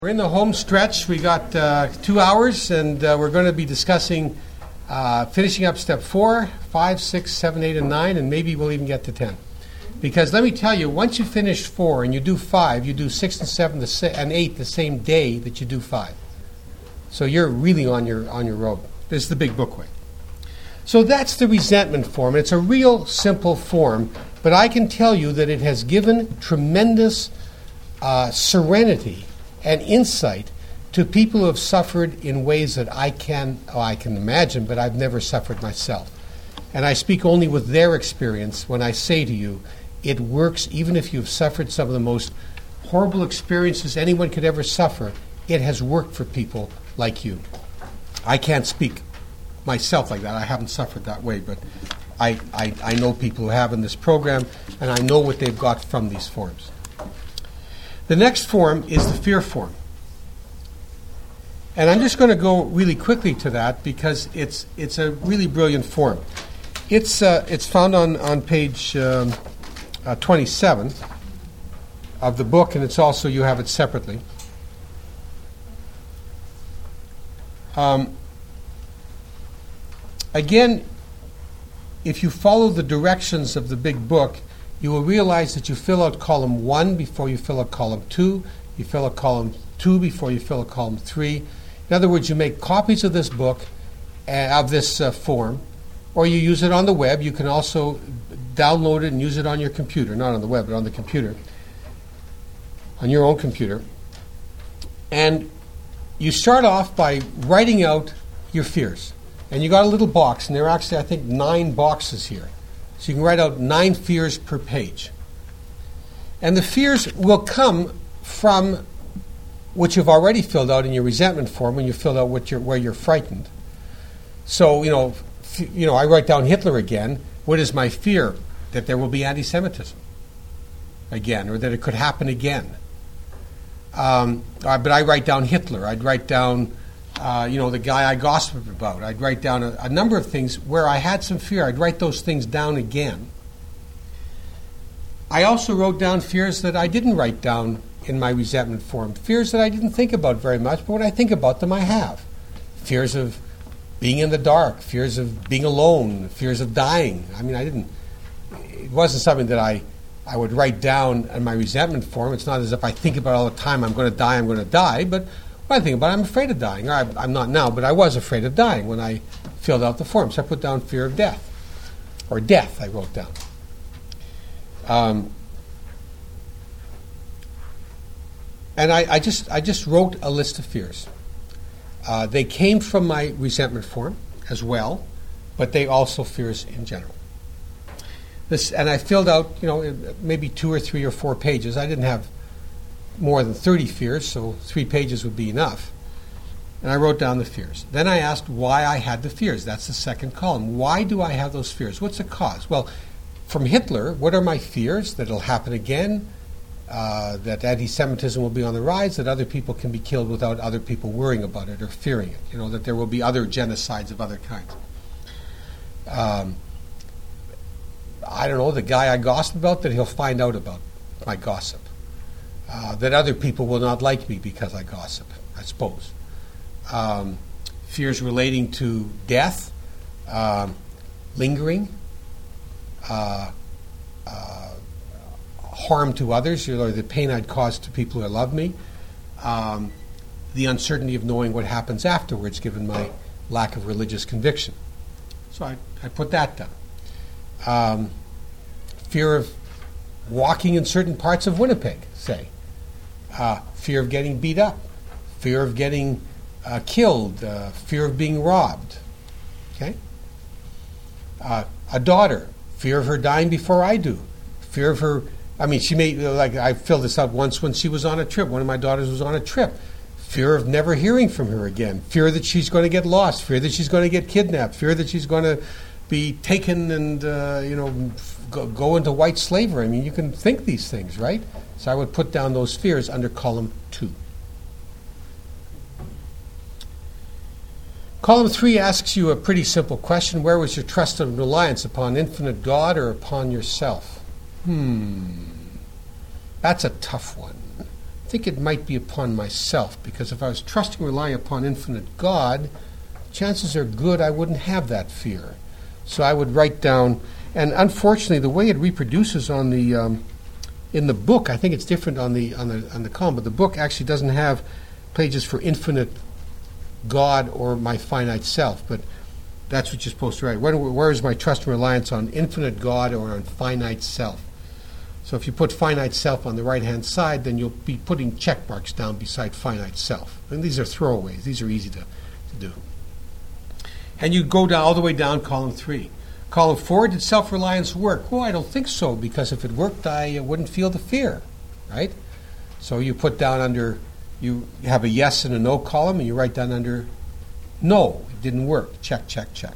We're in the home stretch. We got 2 hours, and we're going to be discussing finishing up step 4, 5, 6, 7, 8, and 9, and maybe we'll even get to 10. Because let me tell you, once you finish 4 and you do 5, you do 6 and 7 and 8 the same day that you do 5. So you're really on your road. This is the big book way. So that's the resentment form. It's a real simple form, but I can tell you that it has given tremendous serenity and insight to people who have suffered in ways that I can imagine, but I've never suffered myself. And I speak only with their experience when I say to you, it works even if you've suffered some of the most horrible experiences anyone could ever suffer. It has worked for people like you. I can't speak myself like that. I haven't suffered that way, but I know people who have in this program, and I know what they've got from these forms. The next form is the fear form. And I'm just going to go really quickly to that because it's a really brilliant form. It's found on page 27 of the book, and it's also, you have it separately. Again, if you follow the directions of the big book, you will realize that you fill out column 1 before you fill out column 2. You fill out column 2 before you fill out column 3. In other words, you make copies of this book, of this form, or you use it on the web. You can also download it and use it on your computer. Not on the web, but on the computer. On your own computer. And you start off by writing out your fears. And you got a little box, and there are actually, I think, 9 boxes here. So you can write out 9 fears per page. And the fears will come from what you've already filled out in your resentment form when you filled out where you're frightened. So, I write down Hitler again. What is my fear? That there will be anti-Semitism again, or that it could happen again. But I write down Hitler. I'd write down the guy I gossiped about. I'd write down a number of things where I had some fear. I'd write those things down again. I also wrote down fears that I didn't write down in my resentment form. Fears that I didn't think about very much, but when I think about them, I have. Fears of being in the dark, fears of being alone, fears of dying. It wasn't something that I would write down in my resentment form. It's not as if I think about it all the time, I'm going to die, but when I think about it, I'm afraid of dying. Or I'm not now, but I was afraid of dying when I filled out the form. So I put down fear of death. Or death, I wrote down. And I just wrote a list of fears. They came from my resentment form as well, but they also fears in general. And I filled out, maybe 2 or 3 or 4 pages. I didn't have more than 30 fears, so 3 pages would be enough. And I wrote down the fears. Then I asked why I had the fears. That's the second column. Why do I have those fears? What's the cause? Well, from Hitler, what are my fears? That it'll happen again, that anti-Semitism will be on the rise, that other people can be killed without other people worrying about it or fearing it, that there will be other genocides of other kinds. I don't know, the guy I gossip about, that he'll find out about my gossip. That other people will not like me because I gossip, I suppose. Fears relating to death, lingering, harm to others, the pain I'd cause to people who love me, the uncertainty of knowing what happens afterwards given my lack of religious conviction. So I put that down. Fear of walking in certain parts of Winnipeg, say. Fear of getting beat up, fear of getting killed, fear of being robbed. Okay? A daughter, fear of her dying before I do. Fear of her, she may, I filled this out once when she was on a trip. One of my daughters was on a trip. Fear of never hearing from her again. Fear that she's going to get lost. Fear that she's going to get kidnapped. Fear that she's going to be taken and, go into white slavery. You can think these things, right? So I would put down those fears under column 2. Column 3 asks you a pretty simple question. Where was your trust and reliance, upon infinite God or upon yourself? That's a tough one. think it might be upon myself, because if I was trusting and relying upon infinite God, chances are good I wouldn't have that fear. So I would write down, and unfortunately, the way it reproduces on the in the book, I think it's different on the column, but the book actually doesn't have pages for infinite God or my finite self, but that's what you're supposed to write. Where is my trust and reliance on infinite God or on finite self? So if you put finite self on the right-hand side, then you'll be putting check marks down beside finite self. And these are throwaways. These are easy to do. And you go down all the way down column 3. Column 4, did self-reliance work? Well, I don't think so, because if it worked, I wouldn't feel the fear, right? So you put down under, you have a yes and a no column, and you write down under no, it didn't work. Check, check, check.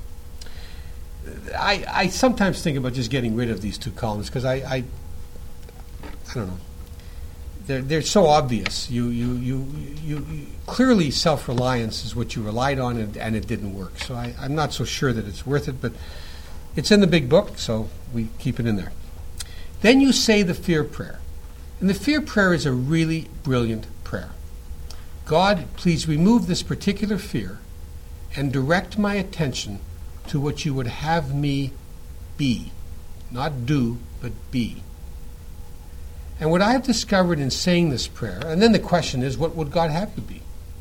I sometimes think about just getting rid of these two columns because I don't know. They're so obvious. You clearly self-reliance is what you relied on, and it didn't work. So I'm not so sure that it's worth it, but it's in the big book, so we keep it in there. Then you say the fear prayer. And the fear prayer is a really brilliant prayer. God, please remove this particular fear and direct my attention to what you would have me be. Not do, but be. And what I have discovered in saying this prayer, and then the question is, what would God have you be?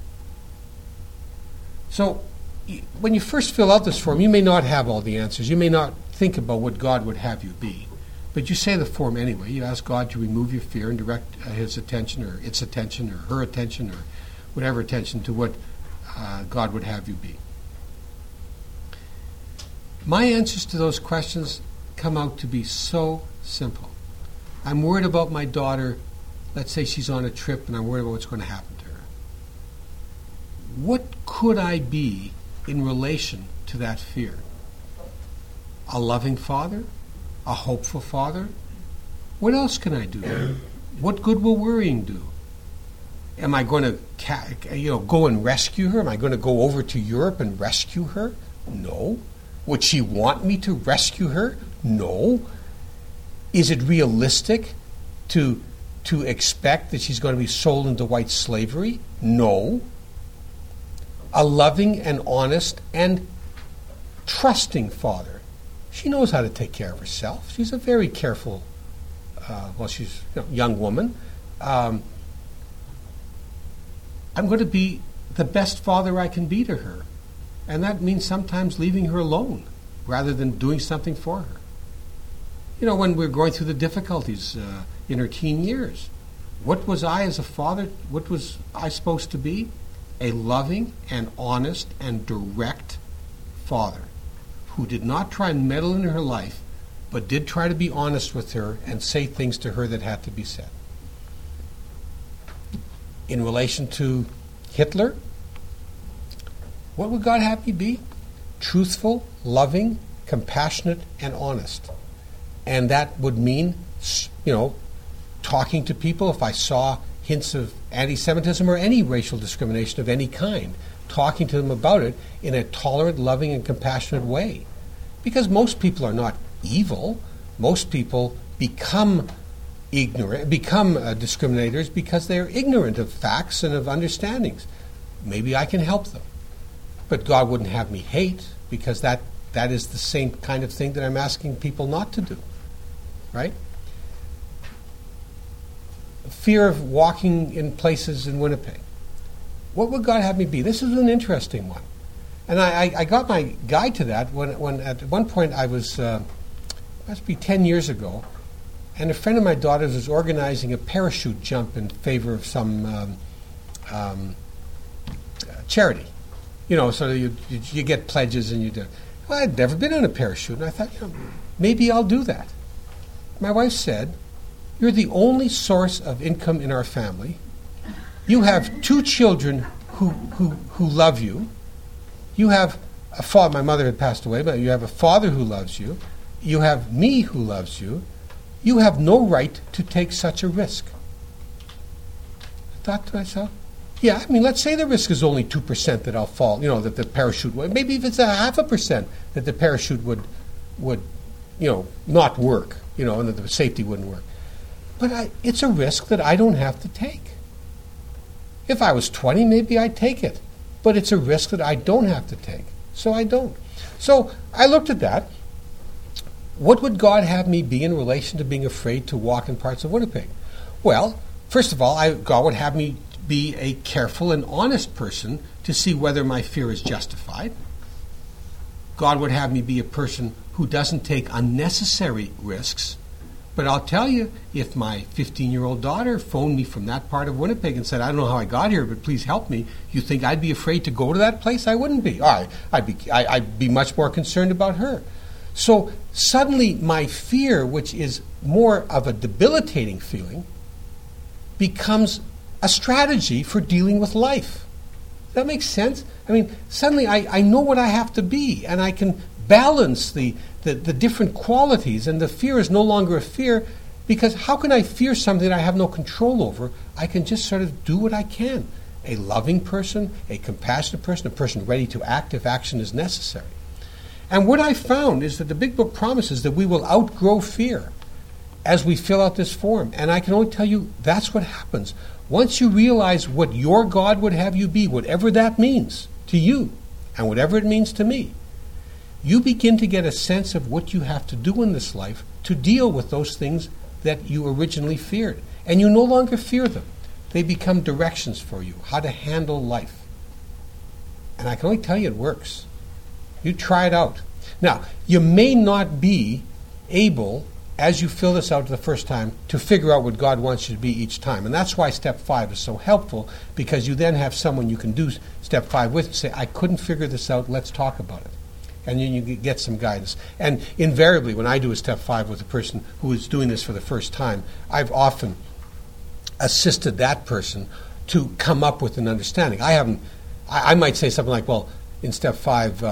So, when you first fill out this form, you may not have all the answers. You may not think about what God would have you be. But you say the form anyway. You ask God to remove your fear and direct his attention or its attention or her attention or whatever attention to what God would have you be. My answers to those questions come out to be so simple. I'm worried about my daughter. Let's say she's on a trip and I'm worried about what's going to happen to her. What could I be in relation to that fear? A loving father? A hopeful father? What else can I do? What good will worrying do? Am I going to go and rescue her? Am I going to go over to Europe and rescue her? No. Would she want me to rescue her? No. Is it realistic to expect that she's going to be sold into white slavery? No. A loving and honest and trusting father. She knows how to take care of herself. She's a very careful, she's a young woman. I'm going to be the best father I can be to her. And that means sometimes leaving her alone rather than doing something for her. You know, when we're going through the difficulties in her teen years, what was I as a father, what was I supposed to be? A loving and honest and direct father who did not try and meddle in her life, but did try to be honest with her and say things to her that had to be said. In relation to Hitler, what would God have me be? Truthful, loving, compassionate, and honest. And that would mean, talking to people if I saw hints of anti-Semitism or any racial discrimination of any kind, talking to them about it in a tolerant, loving, and compassionate way. Because most people are not evil. Most people become discriminators because they're ignorant of facts and of understandings. Maybe I can help them. But God wouldn't have me hate, because that is the same kind of thing that I'm asking people not to do. Right? Fear of walking in places in Winnipeg. What would God have me be? This is an interesting one. And I got my guide to that when at one point I was, must be 10 years ago, and a friend of my daughter's was organizing a parachute jump in favor of some charity. So you get pledges and you do. Well, I'd never been on a parachute, and I thought, maybe I'll do that. My wife said, "You're the only source of income in our family. You have 2 children who love you. You have a father." My mother had passed away, but you have a father who loves you. You have me who loves you. You have no right to take such a risk. I thought to myself, yeah, let's say the risk is only 2% that I'll fall, that the parachute would. Maybe if it's 0.5% that the parachute would not work, and that the safety wouldn't work. But it's a risk that I don't have to take. If I was 20, maybe I'd take it. But it's a risk that I don't have to take. So I don't. So I looked at that. What would God have me be in relation to being afraid to walk in parts of Winnipeg? Well, first of all, God would have me be a careful and honest person to see whether my fear is justified. God would have me be a person who doesn't take unnecessary risks. But I'll tell you, if my 15-year-old daughter phoned me from that part of Winnipeg and said, I don't know how I got here, but please help me, you think I'd be afraid to go to that place? I wouldn't be. I'd be much more concerned about her. So suddenly my fear, which is more of a debilitating feeling, becomes a strategy for dealing with life. Does that make sense? I mean, suddenly I know what I have to be, and I can balance the different qualities, and the fear is no longer a fear, because how can I fear something that I have no control over? I can just sort of do what I can. A loving person, a compassionate person, a person ready to act if action is necessary. And what I found is that the Big Book promises that we will outgrow fear as we fill out this form. And I can only tell you that's what happens. Once you realize what your God would have you be, whatever that means to you, and whatever it means to me, you begin to get a sense of what you have to do in this life to deal with those things that you originally feared. And you no longer fear them. They become directions for you, how to handle life. And I can only tell you it works. You try it out. Now, you may not be able, as you fill this out the first time, to figure out what God wants you to be each time. And that's why step 5 is so helpful, because you then have someone you can do step 5 with and say, I couldn't figure this out, let's talk about it. And then you get some guidance. And invariably, when I do a step 5 with a person who is doing this for the first time, I've often assisted that person to come up with an understanding. I might say something like, well, in step 5,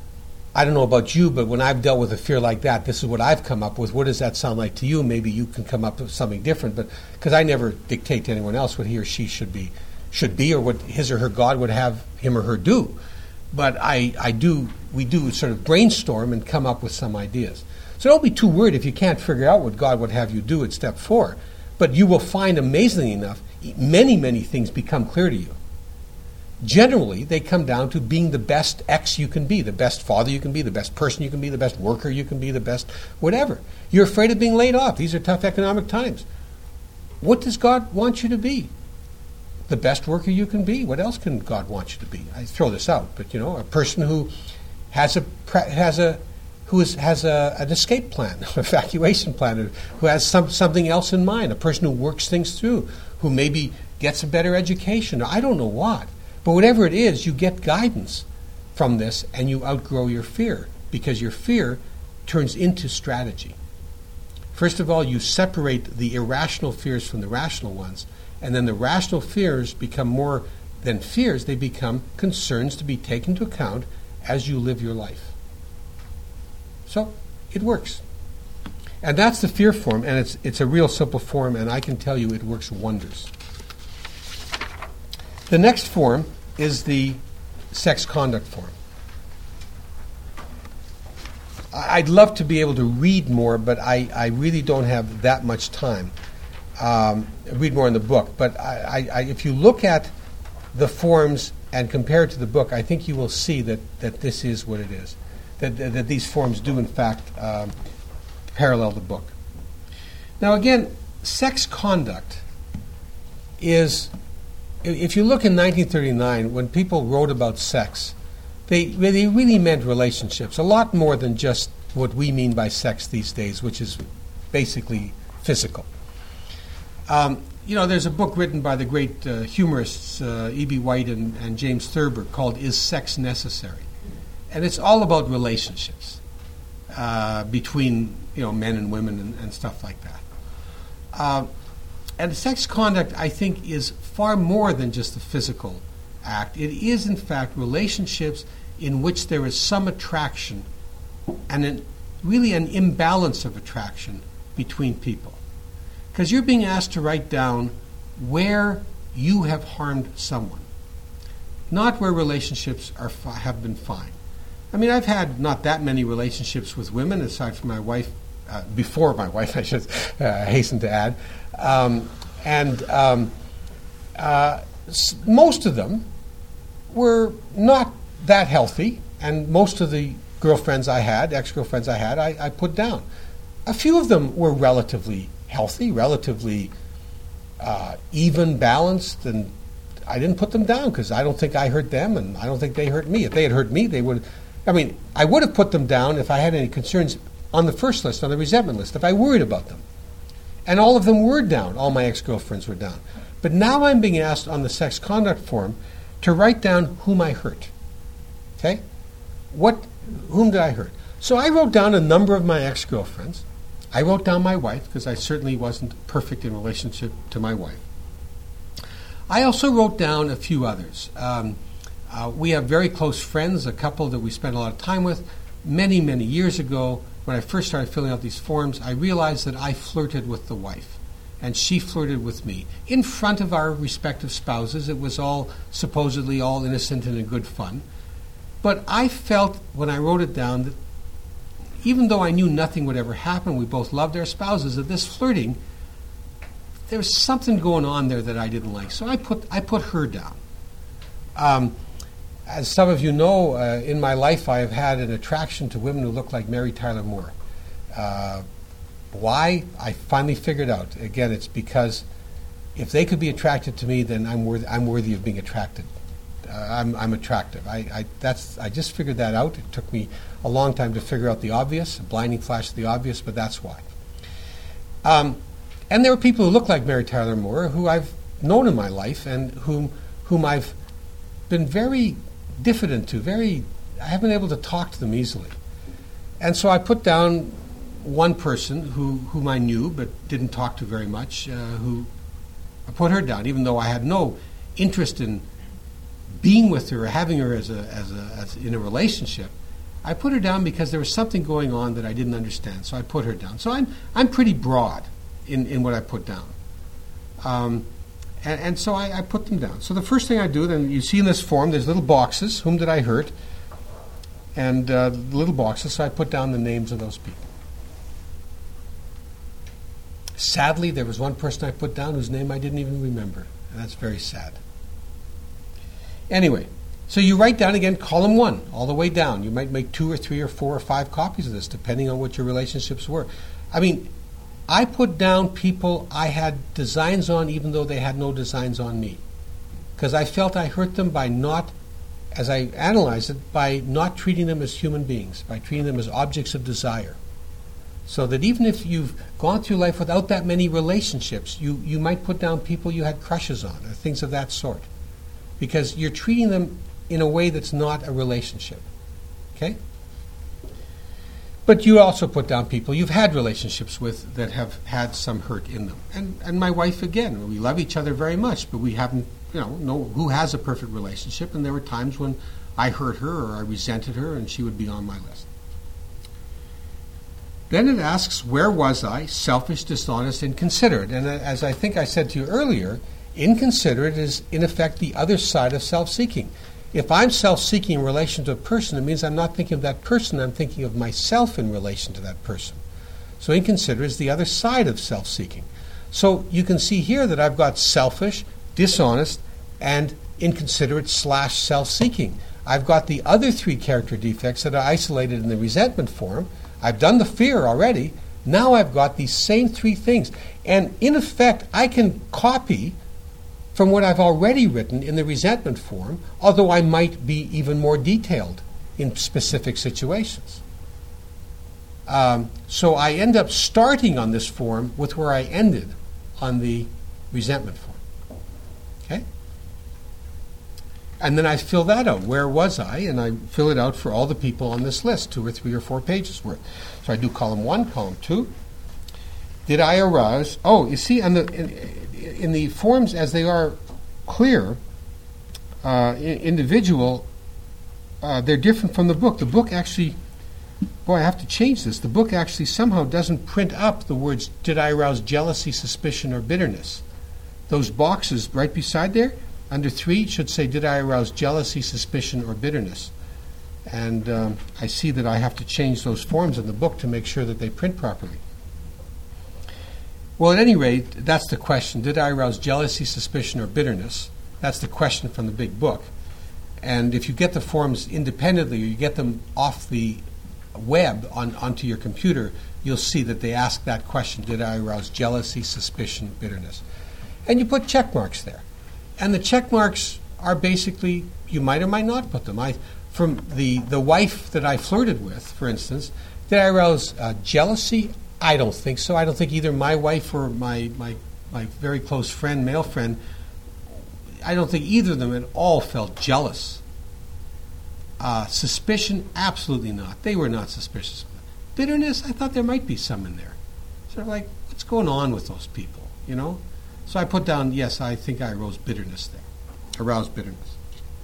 I don't know about you, but when I've dealt with a fear like that, this is what I've come up with. What does that sound like to you? Maybe you can come up with something different, but because I never dictate to anyone else what he or she should be, or what his or her God would have him or her do. But we do sort of brainstorm and come up with some ideas. So don't be too worried if you can't figure out what God would have you do at step 4. But you will find, amazingly enough, many, many things become clear to you. Generally, they come down to being the best X you can be, the best father you can be, the best person you can be, the best worker you can be, the best whatever. You're afraid of being laid off. These are tough economic times. What does God want you to be? The best worker you can be. What else can God want you to be? I throw this out, but a person who has an escape plan, an evacuation plan, who has something else in mind, a person who works things through, who maybe gets a better education, or I don't know what. But whatever it is, you get guidance from this, and you outgrow your fear, because your fear turns into strategy. First of all, you separate the irrational fears from the rational ones, and then the rational fears become more than fears. They become concerns to be taken into account as you live your life. So it works. And that's the fear form, and it's a real simple form, and I can tell you it works wonders. The next form is the sex conduct form. I'd love to be able to read more, but I really don't have that much time. Read more in the book. But if you look at the forms and compare it to the book, I think you will see that this is what it is. That these forms do, in fact, parallel the book. Now, again, sex conduct is... If you look in 1939, when people wrote about sex, they really meant relationships, a lot more than just what we mean by sex these days, which is basically physical. There's a book written by the great humorists E.B. White and James Thurber called Is Sex Necessary? And it's all about relationships between men and women and stuff like that. And sex conduct, I think, is far more than just a physical act. It is, in fact, relationships in which there is some attraction and really an imbalance of attraction between people. Because you're being asked to write down where you have harmed someone, not where relationships have been fine. I mean, I've had not that many relationships with women, aside from my wife before my wife, I should hasten to add. Most of them were not that healthy, and most of the girlfriends I had, ex-girlfriends I had, I put down. A few of them were relatively healthy, relatively even, balanced, and I didn't put them down because I don't think I hurt them, and I don't think they hurt me. If they had hurt me, they would. I would have put them down if I had any concerns on the first list, on the resentment list, if I worried about them. And all of them were down. All my ex-girlfriends were down. But now I'm being asked on the sex conduct form to write down whom I hurt. Okay? Whom did I hurt? So I wrote down a number of my ex-girlfriends. I wrote down my wife, because I certainly wasn't perfect in relationship to my wife. I also wrote down a few others. We have very close friends, a couple that we spent a lot of time with. Many, many years ago, when I first started filling out these forms, I realized that I flirted with the wife, and she flirted with me. In front of our respective spouses, it was all supposedly all innocent and in good fun. But I felt, when I wrote it down, that even though I knew nothing would ever happen, we both loved our spouses, that this flirting, there was something going on there that I didn't like. So I put her down. As some of you know, in my life I have had an attraction to women who look like Mary Tyler Moore. Why? I finally figured out. Again, it's because if they could be attracted to me, then I'm worthy of being attracted. I'm attractive. I just figured that out. It took me a long time to figure out the obvious, a blinding flash of the obvious, but that's why. And there are people who look like Mary Tyler Moore who I've known in my life and whom I've been very diffident to. I haven't been able to talk to them easily. And so I put down one person whom I knew but didn't talk to very much. I put her down, even though I had no interest in being with her or having her as in a relationship. I put her down because there was something going on that I didn't understand. So I put her down. So I'm pretty broad in what I put down. And so I put them down. So the first thing I do, then you see in this form, there's little boxes. Whom did I hurt? And little boxes. So I put down the names of those people. Sadly, there was one person I put down whose name I didn't even remember. And that's very sad. Anyway, so you write down again column 1 all the way down. You might make 2 or 3 or 4 or 5 copies of this, depending on what your relationships were. I put down people I had designs on even though they had no designs on me. Because I felt I hurt them by not, as I analyzed it, by not treating them as human beings, by treating them as objects of desire. So that even if you've gone through life without that many relationships, you might put down people you had crushes on, or things of that sort. Because you're treating them in a way that's not a relationship. Okay? But you also put down people you've had relationships with that have had some hurt in them. And my wife, again, we love each other very much, but we haven't, know who has a perfect relationship, and there were times when I hurt her or I resented her, and she would be on my list. Then it asks, where was I? Selfish, dishonest, inconsiderate. And as I think I said to you earlier, inconsiderate is, in effect, the other side of self-seeking. If I'm self-seeking in relation to a person, it means I'm not thinking of that person, I'm thinking of myself in relation to that person. So inconsiderate is the other side of self-seeking. So you can see here that I've got selfish, dishonest, and inconsiderate / self-seeking. I've got the other 3 character defects that are isolated in the resentment form. I've done the fear already. Now I've got these same 3 things. And in effect, I can copy from what I've already written in the resentment form, although I might be even more detailed in specific situations. So I end up starting on this form with where I ended on the resentment form. Okay? And then I fill that out. Where was I? And I fill it out for all the people on this list, 2 or 3 or 4 pages worth. So I do column 1, column 2. Did I arouse? Oh, you see, in the forms as they are clear, individual, they're different from the book. The book actually, I have to change this. The book actually somehow doesn't print up the words, did I arouse jealousy, suspicion, or bitterness? Those boxes right beside there, under 3, should say, did I arouse jealousy, suspicion, or bitterness? And I see that I have to change those forms in the book to make sure that they print properly. Well, at any rate, that's the question. Did I arouse jealousy, suspicion, or bitterness? That's the question from the big book. And if you get the forms independently, or you get them off the web onto your computer, you'll see that they ask that question: did I arouse jealousy, suspicion, bitterness? And you put check marks there. And the check marks are basically, you might or might not put them. From the wife that I flirted with, for instance, did I arouse jealousy? I don't think so. I don't think either my wife or my very close friend, male friend, I don't think either of them at all felt jealous. Suspicion? Absolutely not. They were not suspicious. Bitterness? I thought there might be some in there. Sort of like, what's going on with those people, you know? So I put down, yes, I think I aroused bitterness there. Aroused bitterness.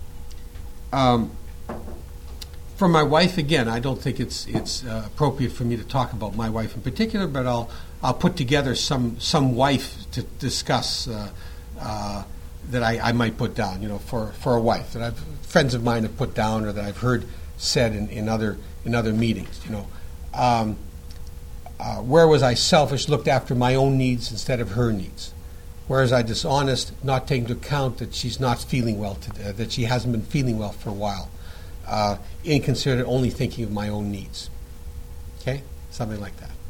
For my wife, again, I don't think it's appropriate for me to talk about my wife in particular, but I'll put together some wife to discuss that I might put down, you know, for a wife that friends of mine have put down, or that I've heard said in other meetings, you know. Where was I selfish, looked after my own needs instead of her needs? Where was I dishonest, not taking into account that she's not feeling well, that she hasn't been feeling well for a while? Inconsiderate, only thinking of my own needs. Okay? Something like that.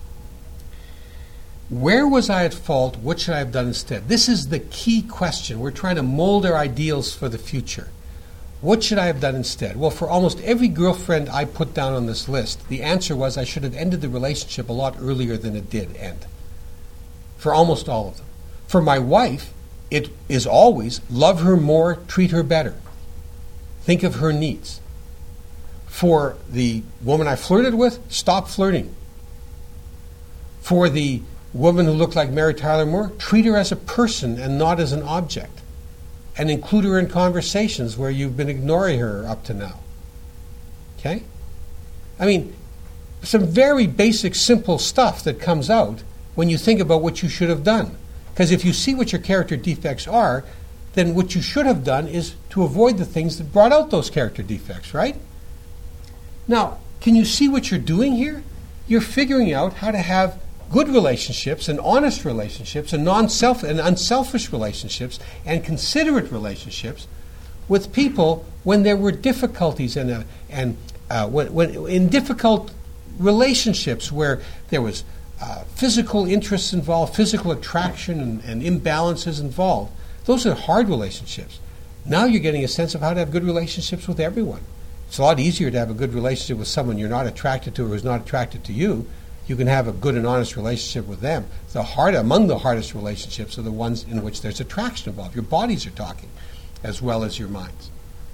Where was I at fault? What should I have done instead? This is the key question. We're trying to mold our ideals for the future. What should I have done instead? Well, for almost every girlfriend I put down on this list, the answer was I should have ended the relationship a lot earlier than it did end. For almost all of them. For my wife, it is always love her more, treat her better. Think of her needs. For the woman I flirted with, stop flirting. For the woman who looked like Mary Tyler Moore, treat her as a person and not as an object. And include her in conversations where you've been ignoring her up to now. Okay? I mean, some very basic, simple stuff that comes out when you think about what you should have done. Because if you see what your character defects are, then what you should have done is to avoid the things that brought out those character defects, right? Now, can you see what you're doing here? You're figuring out how to have good relationships and honest relationships and unselfish relationships and considerate relationships with people when there were difficulties when in difficult relationships where there was physical interests involved, physical attraction and imbalances involved. Those are hard relationships. Now you're getting a sense of how to have good relationships with everyone. It's a lot easier to have a good relationship with someone you're not attracted to or who's not attracted to you. You can have a good and honest relationship with them. Among the hardest relationships are the ones in which there's attraction involved. Your bodies are talking as well as your minds.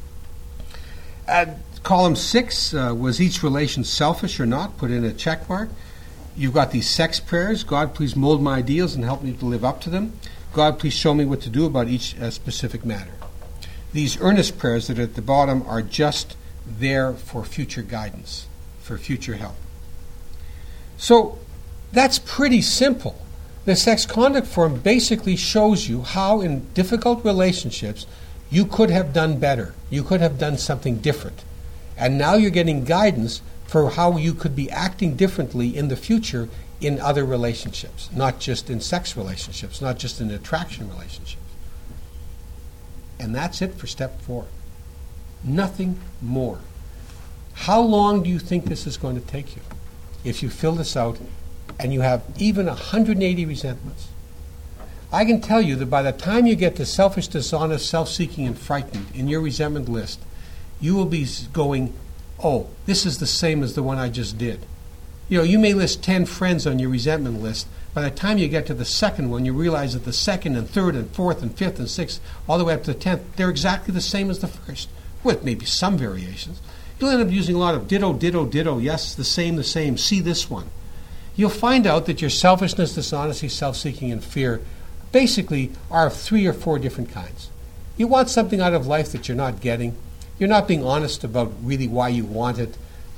Column 6, was each relation selfish or not? Put in a check mark. You've got these sex prayers. God, please mold my ideals and help me to live up to them. God, please show me what to do about each specific matter. These earnest prayers that are at the bottom are just there for future guidance, for future help. So that's pretty simple. The sex conduct form basically shows you how in difficult relationships you could have done better. You could have done something different. And now you're getting guidance for how you could be acting differently in the future in other relationships, not just in sex relationships, not just in attraction relationships. And that's it for step 4. Nothing more. How long do you think this is going to take you if you fill this out and you have even 180 resentments? I can tell you that by the time you get to selfish, dishonest, self-seeking, and frightened in your resentment list, you will be going, oh, this is the same as the one I just did. You know, you may list 10 friends on your resentment list. By the time you get to the second one, you realize that the second and third and fourth and fifth and sixth, all the way up to the 10th, they're exactly the same as the first, with maybe some variations. You'll end up using a lot of ditto, ditto, ditto, yes, the same, see this one. You'll find out that your selfishness, dishonesty, self-seeking, and fear basically are of 3 or 4 different kinds. You want something out of life that you're not getting. You're not being honest about really why you want it.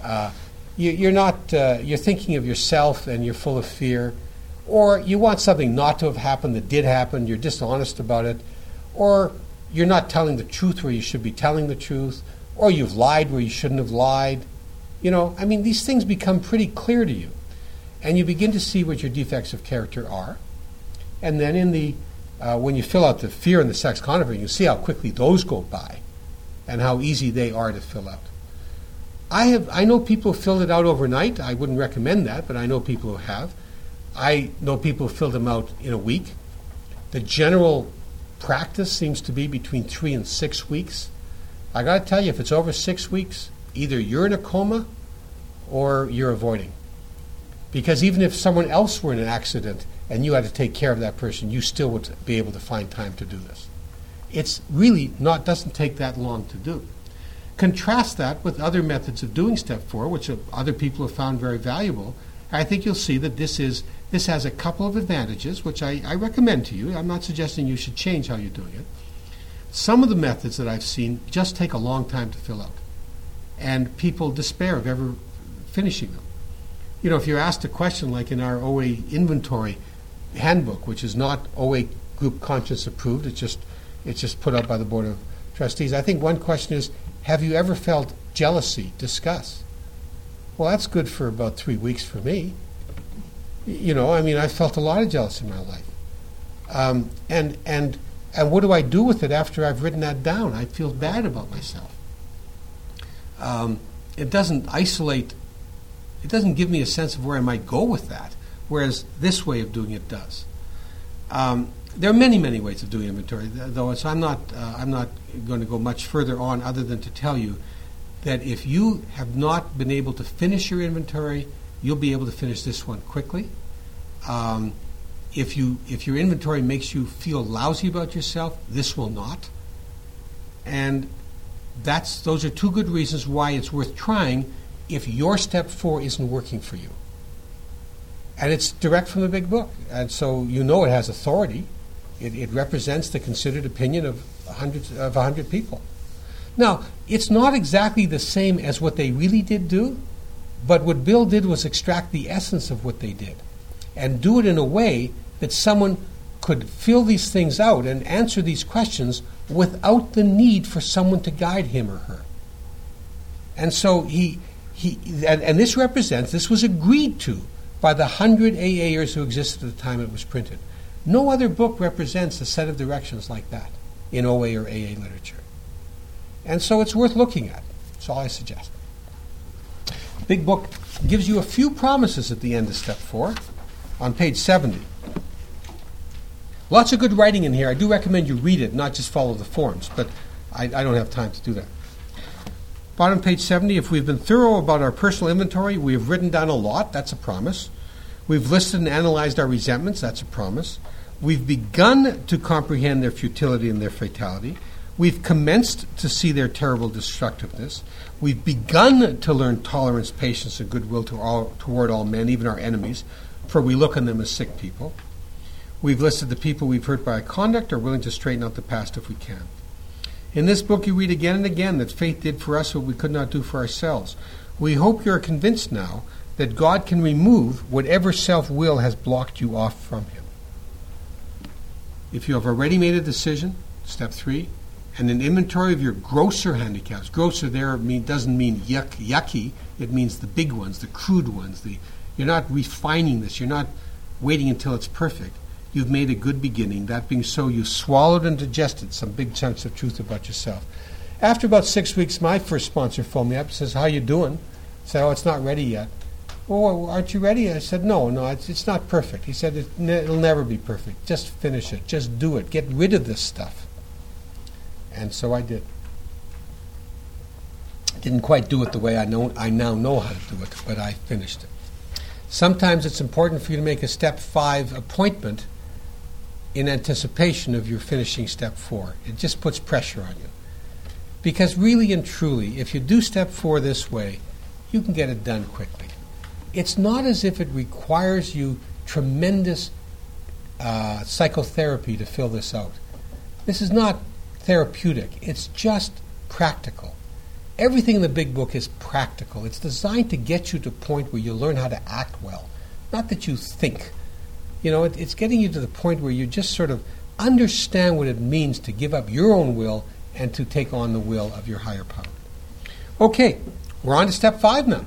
You're thinking of yourself and you're full of fear. Or you want something not to have happened that did happen, you're dishonest about it. Or you're not telling the truth where you should be telling the truth. or you've lied where you shouldn't have lied. These things become pretty clear to you. And you begin to see what your defects of character are. And then when you fill out the fear and the sex conduct, you see how quickly those go by and how easy they are to fill out. I know people who filled it out overnight. I wouldn't recommend that, but I know people who have. I know people who filled them out in a week. The general practice seems to be between 3 and 6 weeks. I got to tell you, if it's over 6 weeks, either you're in a coma or you're avoiding. Because even if someone else were in an accident and you had to take care of that person, you still would be able to find time to do this. It's really doesn't take that long to do. Contrast that with other methods of doing step 4, which other people have found very valuable. I think you'll see that this has a couple of advantages, which I recommend to you. I'm not suggesting you should change how you're doing it. Some of the methods that I've seen just take a long time to fill out, and people despair of ever finishing them. If you're asked a question like in our OA inventory handbook, which is not OA group conscience approved, it's just put up by the Board of Trustees. I think one question is, have you ever felt jealousy, disgust? Well, that's good for about 3 weeks for me. I felt a lot of jealousy in my life. And what do I do with it after I've written that down? I feel bad about myself. It doesn't isolate. It doesn't give me a sense of where I might go with that, whereas this way of doing it does. There are many, many ways of doing inventory, though. So I'm not going to go much further on, other than to tell you that if you have not been able to finish your inventory, you'll be able to finish this one quickly. If your inventory makes you feel lousy about yourself, this will not. And those are 2 good reasons why it's worth trying if your step 4 isn't working for you. And it's direct from the big book, and so it has authority. It represents the considered opinion of 100 people. Now, it's not exactly the same as what they really did do, but what Bill did was extract the essence of what they did and do it in a way that someone could fill these things out and answer these questions without the need for someone to guide him or her. And so this was agreed to by the 100 AAers who existed at the time it was printed. No other book represents a set of directions like that in OA or AA literature. And so it's worth looking at. That's all I suggest. Big book gives you a few promises at the end of step 4 on page 70. Lots of good writing in here. I do recommend you read it, not just follow the forms, but I don't have time to do that. Bottom page 70, if we've been thorough about our personal inventory, we have written down a lot. That's a promise. We've listed and analyzed our resentments. That's a promise. We've begun to comprehend their futility and their fatality. We've commenced to see their terrible destructiveness. We've begun to learn tolerance, patience, and goodwill toward all men, even our enemies, for we look on them as sick people. We've listed the people we've hurt by our conduct, are willing to straighten out the past if we can. In this book you read again and again that faith did for us what we could not do for ourselves. We hope you are convinced now that God can remove whatever self-will has blocked you off from Him. If you have already made a decision, step 3, and an inventory of your grosser handicaps. Grosser there doesn't mean yucky. It means the big ones, the crude ones. You're not refining this. You're not waiting until it's perfect. You've made a good beginning. That being so, you swallowed and digested some big chunks of truth about yourself. After about 6 weeks, my first sponsor phoned me up and says, "How you doing?" I said, "Oh, it's not ready yet." "Oh, aren't you ready?" I said, No, it's not perfect. He said, "It'll never be perfect. Just finish it. Just do it. Get rid of this stuff." And so I did. Didn't quite do it the way I now know how to do it, but I finished it. Sometimes it's important for you to make a step 5 appointment in anticipation of your finishing step 4. It just puts pressure on you. Because really and truly, if you do step 4 this way, you can get it done quickly. It's not as if it requires you tremendous psychotherapy to fill this out. This is not therapeutic. It's just practical. Everything in the big book is practical. It's designed to get you to a point where you learn how to act well. Not that you think. It's getting you to the point where you just sort of understand what it means to give up your own will and to take on the will of your higher power. Okay, we're on to step 5 now.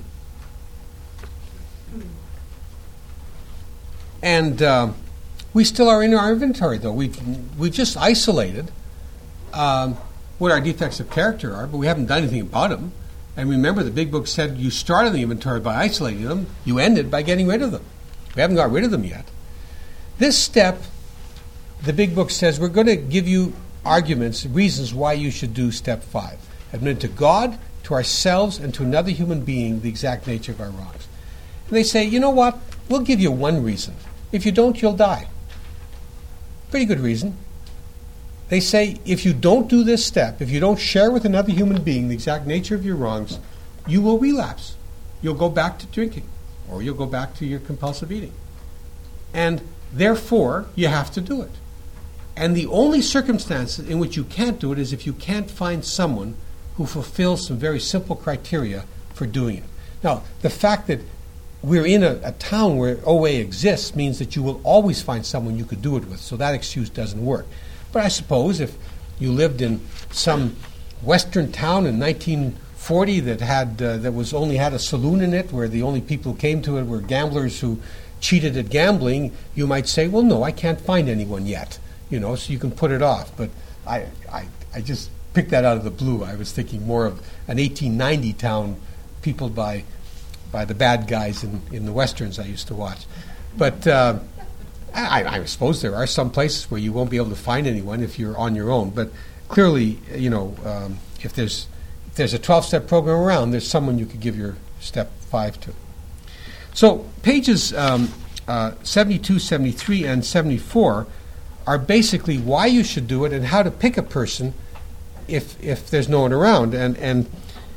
And we still are in our inventory, though. We've just isolated what our defects of character are, but we haven't done anything about them. And remember, the big book said you started the inventory by isolating them. You ended by getting rid of them. We haven't got rid of them yet. This step, the big book says, we're going to give you arguments, reasons why you should do step 5. Admit to God, to ourselves, and to another human being the exact nature of our wrongs. And they say, you know what? We'll give you one reason. If you don't, you'll die. Pretty good reason. They say, if you don't do this step, if you don't share with another human being the exact nature of your wrongs, you will relapse. You'll go back to drinking, or you'll go back to your compulsive eating. And therefore, you have to do it. And the only circumstances in which you can't do it is if you can't find someone who fulfills some very simple criteria for doing it. Now, the fact that we're in a town where OA exists means that you will always find someone you could do it with, so that excuse doesn't work. But I suppose if you lived in some western town in 1940 that only had a saloon in it, where the only people who came to it were gamblers who cheated at gambling, you might say, well, no, I can't find anyone yet, so you can put it off. But I just picked that out of the blue. I was thinking more of an 1890 town peopled by the bad guys in the westerns I used to watch. But I suppose there are some places where you won't be able to find anyone if you're on your own. But clearly, if there's a 12-step program around, there's someone you could give your step 5 to. So pages 72, 73, and 74 are basically why you should do it and how to pick a person if there's no one around. And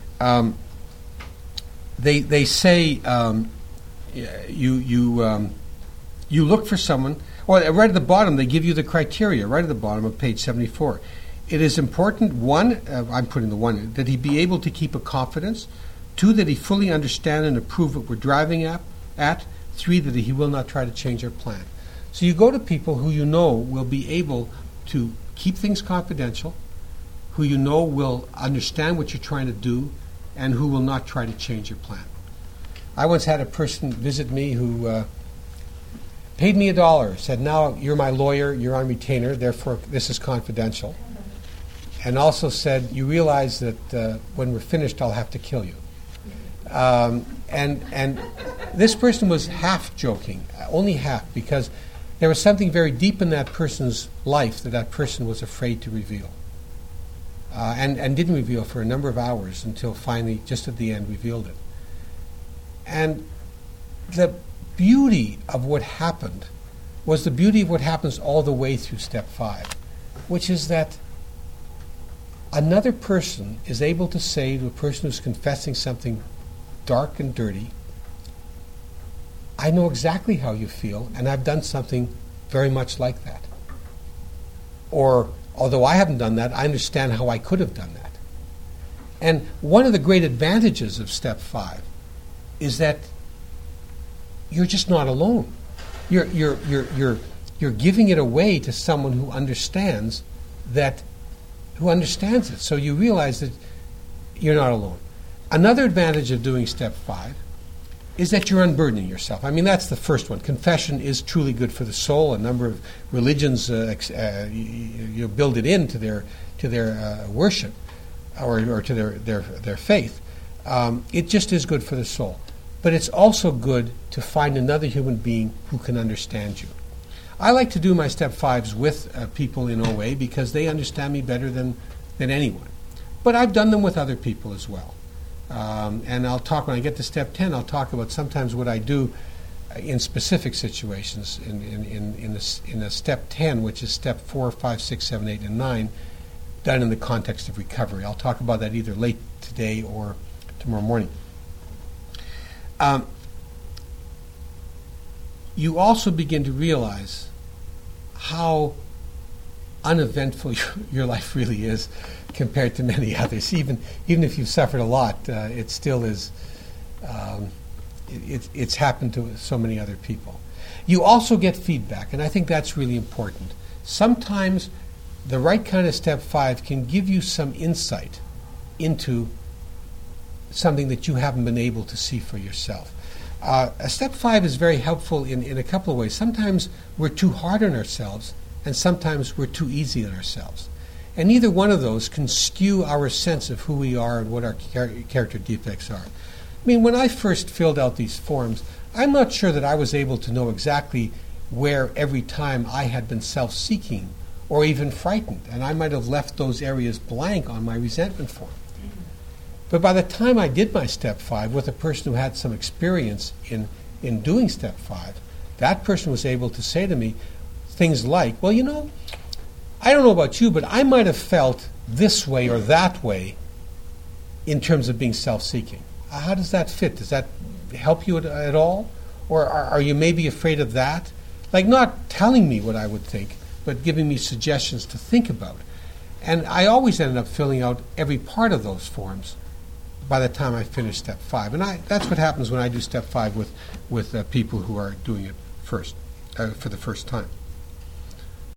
they say you look for someone. Well, right at the bottom, they give you the criteria, right at the bottom of page 74. It is important, 1, I'm putting the 1, that he be able to keep a confidence. 2, that he fully understand and approve what we're driving at. 3, that he will not try to change our plan. So you go to people who you know will be able to keep things confidential, who you know will understand what you're trying to do, and who will not try to change your plan. I once had a person visit me who paid me $1, said, now you're my lawyer, you're on retainer, therefore this is confidential. And also said, you realize that when we're finished, I'll have to kill you. And this person was half joking, only half, because there was something very deep in that person's life that person was afraid to reveal. And didn't reveal for a number of hours until finally, just at the end, revealed it. And the beauty of what happened was the beauty of what happens all the way through step 5, which is that another person is able to say to a person who's confessing something dark and dirty, I know exactly how you feel, and I've done something very much like that. Or, although I haven't done that, I understand how I could have done that. And one of the great advantages of step 5 is that you're just not alone. You're giving it away to someone who understands it. So you realize that you're not alone. Another advantage of doing step 5 is that you're unburdening yourself. I mean, that's the first one. Confession is truly good for the soul. A number of religions build it into their worship or to their faith. It just is good for the soul. But it's also good to find another human being who can understand you. I like to do my step 5s with people in OA because they understand me better than anyone. But I've done them with other people as well. And I'll talk, when I get to step 10, I'll talk about sometimes what I do in specific situations in a step 10, which is step 4, 5, 6, 7, 8, and 9, done in the context of recovery. I'll talk about that either late today or tomorrow morning. You also begin to realize how uneventful your life really is compared to many others. Even if you've suffered a lot, it still is. It's happened to so many other people. You also get feedback, and I think that's really important. Sometimes the right kind of step 5 can give you some insight into something that you haven't been able to see for yourself. Step 5 is very helpful in a couple of ways. Sometimes we're too hard on ourselves, and sometimes we're too easy on ourselves. And either one of those can skew our sense of who we are and what our character defects are. I mean, when I first filled out these forms, I'm not sure that I was able to know exactly where every time I had been self-seeking or even frightened, and I might have left those areas blank on my resentment form. But by the time I did my Step 5 with a person who had some experience in doing Step 5, that person was able to say to me things like, well, you know, I don't know about you, but I might have felt this way or that way in terms of being self-seeking. How does that fit? Does that help you at all? Or are you maybe afraid of that? Like, not telling me what I would think, but giving me suggestions to think about. And I always ended up filling out every part of those forms by the time I finished Step 5. And that's what happens when I do Step 5 with people who are doing it for the first time.